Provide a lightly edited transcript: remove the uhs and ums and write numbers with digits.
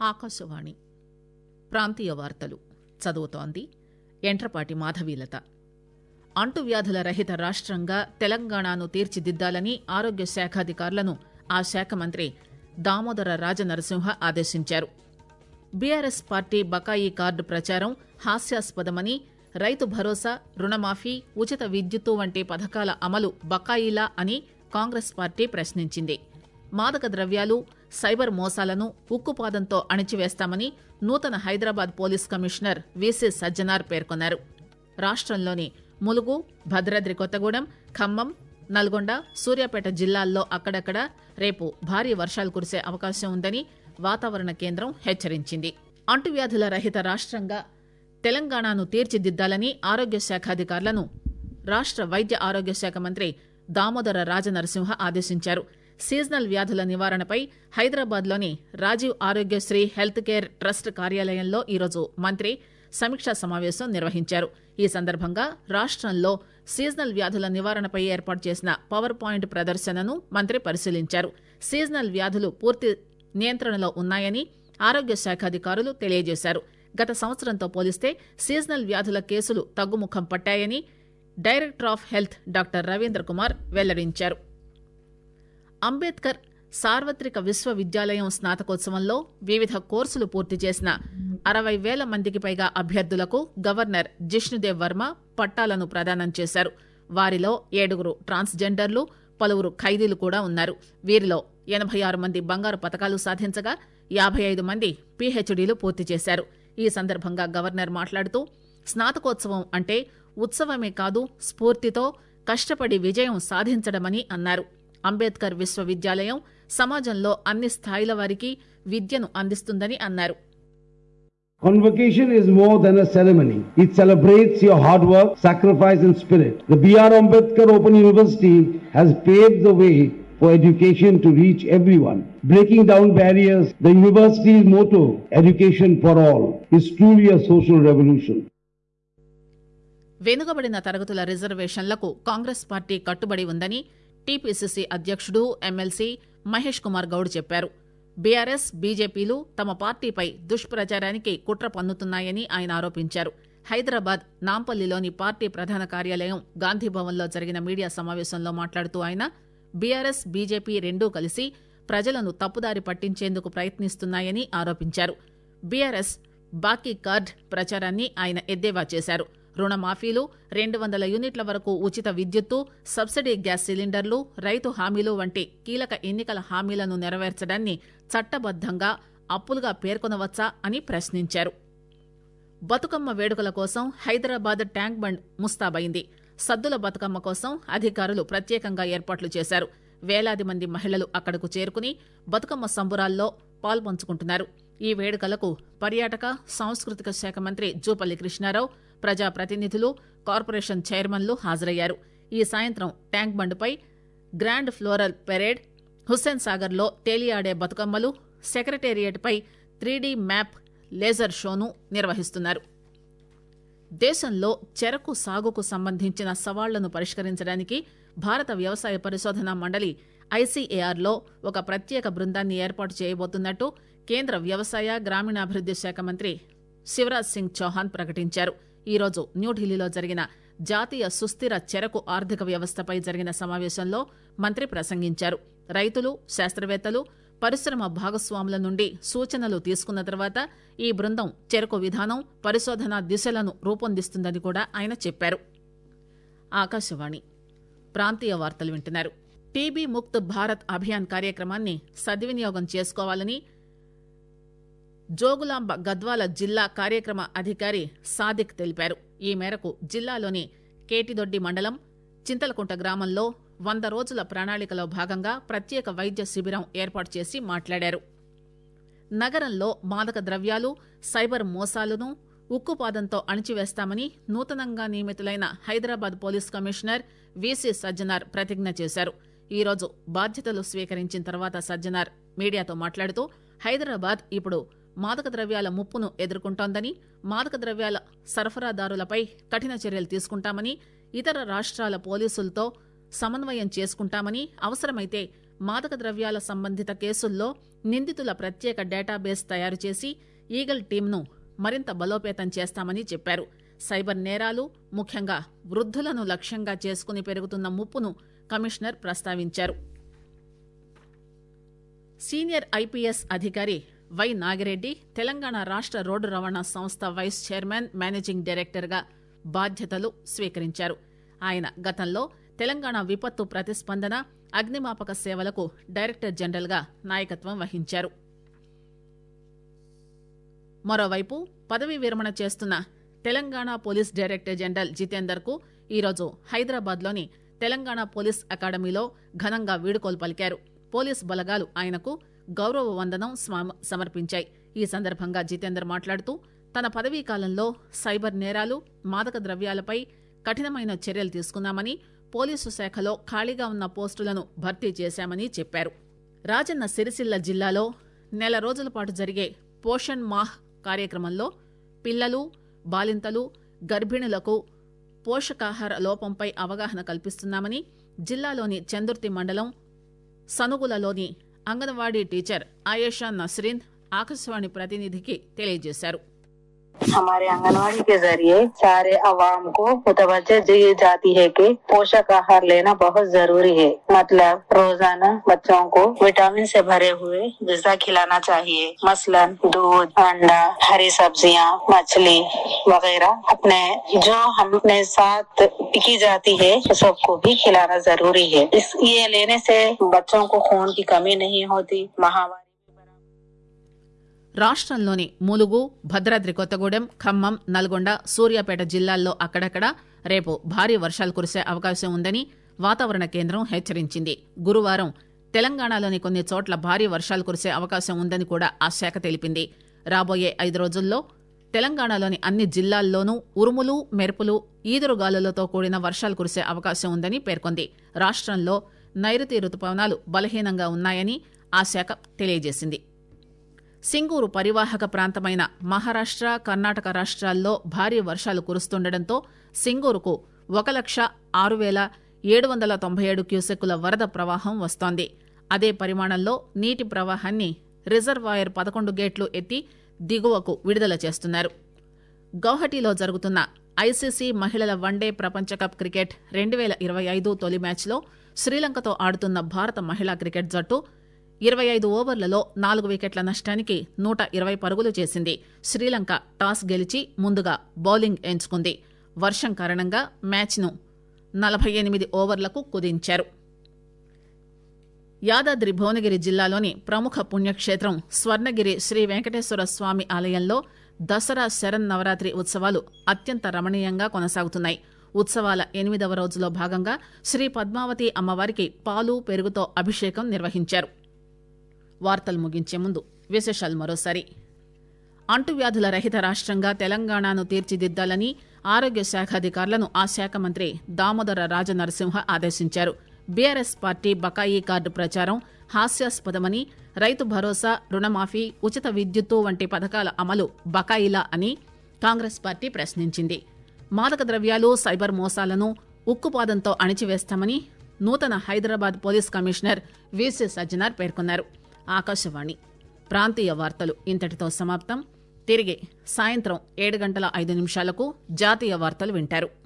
ఆకాశవాణి ప్రాంతీయ వార్తలు చదువుతోంది ఎంట్రపాటి మాధవీలత. అంటువ్యాధుల రహిత రాష్ట్రంగా తెలంగాణను తీర్చిదిద్దాలని ఆరోగ్య శాఖాధికారులను ఆ శాఖ మంత్రి దామోదర రాజనరసింహ ఆదేశించారు. బీఆర్ఎస్ పార్టీ బకాయి కార్డు ప్రచారం హాస్యాస్పదమని, రైతు భరోసా, రుణమాఫీ, ఉచిత విద్యుత్తు వంటి పథకాల అమలు బకాయిలా అని కాంగ్రెస్ పార్టీ ప్రశ్నించింది. మాదక ద్రవ్యాలు, సైబర్ మోసాలను ఉక్కుపాదంతో అణిచివేస్తామని నూతన Hyderabad police commissioner VC Sajjanar పేర్కొన్నారు. రాష్ట్రంలోని ములుగు, భద్రాద్రి కొత్తగూడెం, ఖమ్మం, నల్గొండ, సూర్యాపేట జిల్లాల్లో అక్కడక్కడ రేపు భారీ వర్షాలు కురిసే అవకాశం ఉందని వాతావరణ కేంద్రం హెచ్చరించింది. అంటువ్యాధుల రహిత రాష్ట్రంగా తెలంగాణను తీర్చిదిద్దాలని ఆరోగ్య శాఖాధికారులను రాష్ట్ర వైద్య ఆరోగ్య శాఖ మంత్రి దామోదర రాజనరసింహ ఆదేశించారు. సీజనల్ వ్యాధుల నివారణపై హైదరాబాద్లోని Rajiv Aarogyasri health care trust కార్యాలయంలో ఈరోజు మంత్రి సమీక్షా సమావేశం నిర్వహించారు. ఈ సందర్భంగా రాష్ట్రంలో సీజనల్ వ్యాధుల నివారణపై ఏర్పాటు చేసిన పవర్ పాయింట్ ప్రదర్శనను మంత్రి పరిశీలించారు. సీజనల్ వ్యాధులు పూర్తి నియంత్రణలో ఉన్నాయని ఆరోగ్య శాఖాధికారులు తెలియజేశారు. గత సంవత్సరంతో పోలిస్తే సీజనల్ వ్యాధుల కేసులు తగ్గుముఖం పట్టాయని director of health doctor Ravindra Kumar వెల్లడించారు. అంబేద్కర్ సార్వత్రిక విశ్వవిద్యాలయం స్నాతకోత్సవంలో వివిధ కోర్సులు పూర్తి చేసిన 60,000 మందికి పైగా అభ్యర్థులకు గవర్నర్ జిష్ణుదేవ్ వర్మ పట్టాలను ప్రదానం చేశారు. వారిలో 7 ట్రాన్స్జెండర్లు, పలువురు ఖైదీలు కూడా ఉన్నారు. వీరిలో 86 మంది బంగారు పతకాలు సాధించగా 55 మంది పీహెచ్డీలు పూర్తి చేశారు. ఈ సందర్భంగా గవర్నర్ మాట్లాడుతూ, స్నాతకోత్సవం అంటే ఉత్సవమే కాదు, స్ఫూర్తితో కష్టపడి విజయం సాధించడమని అన్నారు. అంబేద్కర్ విశ్వవిద్యాలయం సమాజంలో అన్ని స్థాయిల వారికి విద్యను అందిస్తుందని అన్నారు. Convocation is more than a ceremony. It celebrates your hard work, sacrifice and spirit. The B.R. Ambedkar Open University has paved the way for education to reach everyone. Breaking down barriers, the university's motto, Education for All, is truly a social revolution. వెనుకబడిన తరగతుల రిజర్వేషన్లకు Congress party కట్టుబడి ఉందని TPCC అధ్యక్షుడు MLC Mahesh Kumar Goud చెప్పారు. BRS, బీజేపీలు తమ పార్టీపై దుష్ప్రచారానికి కుట్ర పన్నుతున్నాయని ఆయన ఆరోపించారు. హైదరాబాద్ నాంపల్లిలోని పార్టీ ప్రధాన కార్యాలయం గాంధీభవన్లో జరిగిన మీడియా సమావేశంలో మాట్లాడుతూ ఆయన బీఆర్ఎస్, బీజేపీ రెండూ కలిసి ప్రజలను తప్పుదారి పట్టించేందుకు ప్రయత్నిస్తున్నాయని ఆరోపించారు. బీఆర్ఎస్ బాకీ కార్డ్ ప్రచారాన్ని ఆయన ఎద్దేవా చేశారు. రుణమాఫీలు, 200 యూనిట్ల వరకు ఉచిత విద్యుత్తు, సబ్సిడీ గ్యాస్ సిలిండర్లు, రైతు హామీలు వంటి కీలక ఎన్నికల హామీలను నెరవేర్చడాన్ని చట్టబద్దంగా అప్పులుగా పేర్కొనవచ్చా అని ప్రశ్నించారు. బతుకమ్మ వేడుకల కోసం హైదరాబాద్ ట్యాంక్ బండ్ ముస్తాబైంది. సద్దుల బతుకమ్మ కోసం అధికారులు ప్రత్యేకంగా ఏర్పాట్లు చేశారు. వేలాది మంది మహిళలు అక్కడకు చేరుకుని బతుకమ్మ సంబురాల్లో పాల్పంచుకుంటున్నారు. ఈ వేడుకలకు పర్యాటక, సాంస్కృతిక శాఖ మంత్రి జూపల్లి కృష్ణారావు, ప్రజాప్రతినిధులు, కార్పొరేషన్ చైర్మన్లు హాజరయ్యారు. ఈ సాయంత్రం ట్యాంక్ బండ్పై గ్రాండ్ ఫ్లోరల్ పెరేడ్, హుస్సేన్ సాగర్లో తేలియాడే బతుకమ్మలు, సెక్రటేరియట్పై 3D మ్యాప్ లేజర్ షోను నిర్వహిస్తున్నారు. దేశంలో చెరకు సాగుకు సంబంధించిన సవాళ్లను పరిష్కరించడానికి భారత వ్యవసాయ పరిశోధనా మండలి ఐసీఏఆర్లో ఒక ప్రత్యేక బృందాన్ని ఏర్పాటు చేయబోతున్నట్టు కేంద్ర వ్యవసాయ, గ్రామీణాభివృద్ది శాఖ మంత్రి శివరాజ్ సింగ్ చౌహాన్ ప్రకటించారు. ఈరోజు న్యూఢిల్లీలో జరిగిన జాతీయ సుస్థిర చెరకు ఆర్థిక వ్యవస్థపై జరిగిన సమావేశంలో మంత్రి ప్రసంగించారు. రైతులు, శాస్త్రవేత్తలు, పరిశ్రమ భాగస్వాముల నుండి సూచనలు తీసుకున్న తర్వాత ఈ బృందం చెరకు విధానం, పరిశోధన దిశలను రూపొందిస్తుందని కూడా ఆయన చెప్పారు. ఆకాశవాణి ప్రాంతీయ వార్తలు వింటున్నారు. టీబీ ముక్త్ భారత్ అభియాన్ కార్యక్రమాన్ని సద్వినియోగం చేసుకోవాలని జోగులాంబ గద్వాల జిల్లా కార్యక్రమ అధికారి సాదిక్ తెలిపారు. ఈ మేరకు జిల్లాలోని కేటిదొడ్డి మండలం చింతలకుంట గ్రామంలో 100 రోజుల ప్రణాళికలో భాగంగా ప్రత్యేక వైద్య శిబిరం ఏర్పాటు చేసి మాట్లాడారు. నగరంలో మాదక ద్రవ్యాలు, సైబర్ మోసాలను ఉక్కుపాదంతో అణిచివేస్తామని నూతనంగా నియమితులైన Hyderabad police commissioner VC Sajjanar ప్రతిజ్ఞ చేశారు. ఈరోజు బాధ్యతలు స్వీకరించిన తర్వాత సజ్జనార్ మీడియాతో మాట్లాడుతూ హైదరాబాద్ ఇప్పుడు మాదక ద్రవ్యాల ముప్పును ఎదుర్కొంటోందని, మాదక ద్రవ్యాల సరఫరాదారులపై కఠిన చర్యలు తీసుకుంటామని, ఇతర రాష్ట్రాల పోలీసులతో సమన్వయం చేసుకుంటామని, అవసరమైతే మాదక ద్రవ్యాల సంబంధిత కేసుల్లో నిందితుల ప్రత్యేక డేటాబేస్ తయారు చేసి ఈగల్ టీంను మరింత బలోపేతం చేస్తామని చెప్పారు. సైబర్ నేరాలు, ముఖ్యంగా వృద్ధులను లక్ష్యంగా చేసుకుని పెరుగుతున్న ముప్పును కమిషనర్ ప్రస్తావించారు. సీనియర్ ఐపీఎస్ అధికారి వై నాగిరెడ్డి తెలంగాణ రాష్ట రోడ్డు రవాణా సంస్థ వైస్ చైర్మన్, మేనేజింగ్ డైరెక్టర్గా బాధ్యతలు స్వీకరించారు. ఆయన గతంలో తెలంగాణ విపత్తు ప్రతిస్పందన, అగ్నిమాపక సేవలకు డైరెక్టర్ జనరల్గా నాయకత్వం వహించారు. మరోవైపు పదవీ విరమణ చేస్తున్న Telangana police director general Jitender కు ఈరోజు హైదరాబాద్లోని తెలంగాణ పోలీస్ అకాడమీలో ఘనంగా వీడ్కోలు పలికారు. పోలీస్ బలగాలు ఆయనకు గౌరవ వందనం సమర్పించాయి. ఈ సందర్భంగా జితేందర్ మాట్లాడుతూ తన పదవీ కాలంలో సైబర్ నేరాలు, మాదక ద్రవ్యాలపై కఠినమైన చర్యలు తీసుకున్నామని, పోలీసు శాఖలో ఖాళీగా ఉన్న పోస్టులను భర్తీ చేశామని చెప్పారు. రాజన్న సిరిసిల్ల జిల్లాలో నెల రోజుల పాటు జరిగే పోషణ్ మాహ్ కార్యక్రమంలో పిల్లలు, బాలింతలు, గర్భిణులకు పోషకాహార లోపంపై అవగాహన కల్పిస్తున్నామని జిల్లాలోని చందుర్తి మండలం సనుగులలోని అంగన్వాడీ టీచర్ ఆయేషా నస్రీన్ ఆకాశవాణి ప్రతినిధికి తెలియజేశారు. हमारे आंगनवाड़ी के जरिए सारे अवाम को मुतवज्जह दी जाती है कि पोषक आहार लेना बहुत जरूरी है। मतलब रोजाना बच्चों को विटामिन से भरे हुए ग़िज़ा खिलाना चाहिए। मसलन दूध, अंडा, हरी सब्जियां, मछली वगैरह अपने जो हमने साथ की जाती है सबको भी खिलाना जरूरी है। ये लेने से बच्चों को खून की कमी नहीं होती। महामारी రాష్ట్రంలోని ములుగు, భద్రాద్రి కొత్తగూడెం, ఖమ్మం, నల్గొండ, సూర్యాపేట జిల్లాల్లో అక్కడక్కడ రేపు భారీ వర్షాలు కురిసే అవకాశం ఉందని వాతావరణ కేంద్రం హెచ్చరించింది. గురువారం తెలంగాణలోని కొన్ని చోట్ల భారీ వర్షాలు కురిసే అవకాశం ఉందని కూడా ఆ శాఖ తెలిపింది. రాబోయే 5 రోజుల్లో తెలంగాణలోని అన్ని జిల్లాల్లోనూ ఉరుములు, మెరుపులు, ఈదురుగాలులతో కూడిన వర్షాలు కురిసే అవకాశం ఉందని పేర్కొంది. రాష్ట్రంలో నైరుతి రుతుపవనాలు బలహీనంగా ఉన్నాయని ఆ శాఖ తెలియజేసింది. సింగూరు పరివాహక ప్రాంతమైన మహారాష్ట్ర, కర్ణాటక రాష్ట్రాల్లో భారీ వర్షాలు కురుస్తుండటంతో సింగూరుకు 1,06,797 క్యూసెక్కుల వరద ప్రవాహం వస్తోంది. అదే పరిమాణంలో నీటి ప్రవాహాన్ని రిజర్వాయర్ 11 గేట్లు ఎత్తి దిగువకు విడుదల చేస్తున్నారు. గౌహటిలో జరుగుతున్న ఐసీసీ మహిళల వన్డే ప్రపంచకప్ క్రికెట్ 2025 తొలి మ్యాచ్లో శ్రీలంకతో ఆడుతున్న భారత మహిళా క్రికెట్ జట్టు 25 ఓవర్లలో 4 వికెట్ల నష్టానికి 120 పరుగులు చేసింది. శ్రీలంక టాస్ గెలిచి ముందుగా బౌలింగ్ ఎంచుకుంది. వర్షం కారణంగా మ్యాచ్ను 48 ఓవర్లకు కుదించారు. యాదాద్రి భువనగిరి జిల్లాలోని ప్రముఖ పుణ్యక్షేత్రం స్వర్ణగిరి శ్రీ వెంకటేశ్వర స్వామి ఆలయంలో దసరా శరన్నవరాత్రి ఉత్సవాలు అత్యంత రమణీయంగా కొనసాగుతున్నాయి. ఉత్సవాల 8వ రోజులో భాగంగా శ్రీ పద్మావతి అమ్మవారికి పాలు, పెరుగుతో అభిషేకం నిర్వహించారు. వార్తలు ముగించే ముందు విశేషాలు మరోసారి. అంటువ్యాధుల రహిత రాష్ట్రంగా తెలంగాణను తీర్చిదిద్దాలని ఆరోగ్య శాఖ అధికారులను ఆ శాఖ మంత్రి దామోదర రాజనరసింహ ఆదేశించారు. బీఆర్ఎస్ పార్టీ బకాయి కార్డు ప్రచారం హాస్యాస్పదమని, రైతు భరోసా, రుణమాఫీ, ఉచిత విద్యుత్తు వంటి పథకాల అమలు బకాయిలా అని కాంగ్రెస్ పార్టీ ప్రశ్నించింది. మాదక ద్రవ్యాలు, సైబర్ మోసాలను ఉక్కుపాదంతో అణిచివేస్తామని నూతన Hyderabad police commissioner VC Sajjanar పేర్కొన్నారు. ఆకాశవాణి ప్రాంతీయ వార్తలు ఇంతటితో సమాప్తం. తిరిగి సాయంత్రం 7:05 జాతీయ వార్తలు వింటారు.